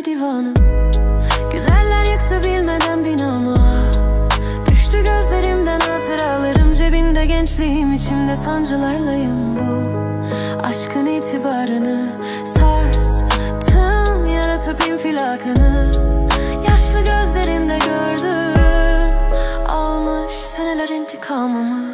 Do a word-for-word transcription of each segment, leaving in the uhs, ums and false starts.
deli divanım. Güzeller yıktı bilmeden binamı. Düştü gözlerimden hatıralarım, cebinde gençliğim, içimde sancılarlayım bu. Aşkın itibarını sarstım, yaratıp infilakını. Yaşlı gözlerinde gördüm, almış seneler intikamımı.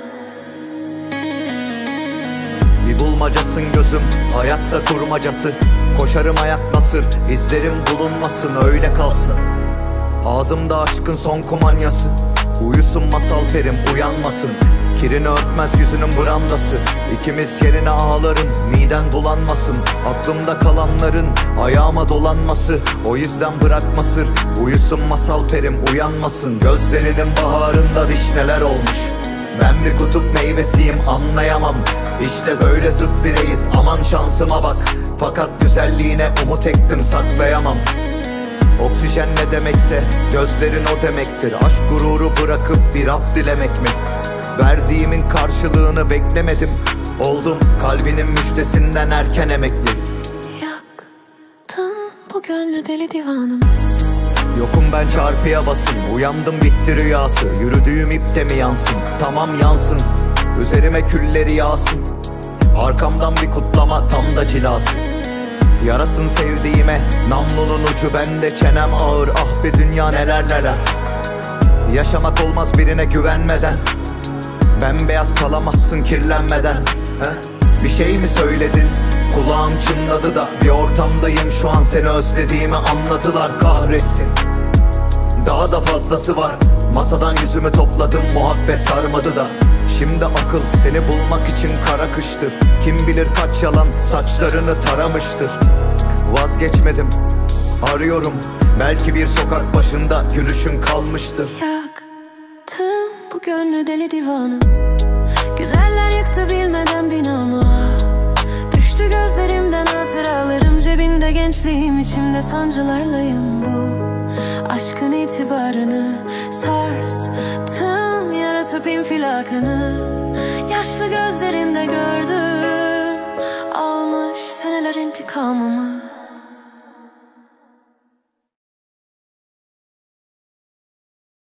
Bir bulmacasın gözüm, hayatta kurmacası. Koşarım ayak nasır, izlerim bulunmasın, öyle kalsın. Ağzımda aşkın son kumanyası. Uyusun masal perim, uyanmasın. Kirini örtmez yüzünün brandası. İkimiz yerine ağlarım, miden bulanmasın. Aklımda kalanların ayağıma dolanması. O yüzden bırakma sır, uyusun masal perim, uyanmasın. Gözlerinin baharında vişneler olmuş. Ben bir kutup meyvesiyim, anlayamam. İşte böyle zıt bireyiz, aman şansıma bak. Fakat güzelliğine umut ektim, saklayamam. Oksijen ne demekse gözlerin o demektir. Aşk gururu bırakıp bir af dilemek mi? Verdiğimin karşılığını beklemedim. Oldum kalbinin müjdesinden erken emekli. Yaktım bu gönlü deli divanım. Yokum ben çarpıya basın, uyandım bitti rüyası. Yürüdüğüm ipte mi yansın? Tamam yansın, üzerime külleri yağsın. Arkamdan bir kutlama, tam da cilası. Yarasın sevdiğime, namlunun ucu bende, çenem ağır. Ah be dünya neler neler. Yaşamak olmaz birine güvenmeden. Bembeyaz kalamazsın kirlenmeden. He? Bir şey mi söyledin? Kulağım çınladı da bir ortamdayım şu an, seni özlediğimi anladılar, kahretsin. Daha da fazlası var. Masadan yüzümü topladım, muhabbet sarmadı da. Şimdi akıl seni bulmak için kara kıştır. Kim bilir kaç yalan saçlarını taramıştır. Vazgeçmedim, arıyorum. Belki bir sokak başında gülüşün kalmıştır. Yaktım bu gönlü deli divanım. Güzeller yıktı bilmeden binamı. Düştü gözlerimden hatıralarım, cebinde gençliğim, içimde sancılarlayım bu. Aşkın itibarını sarstım, yaratıp infilakını. Yaşlı gözlerinde gördüm, almış seneler intikamımı.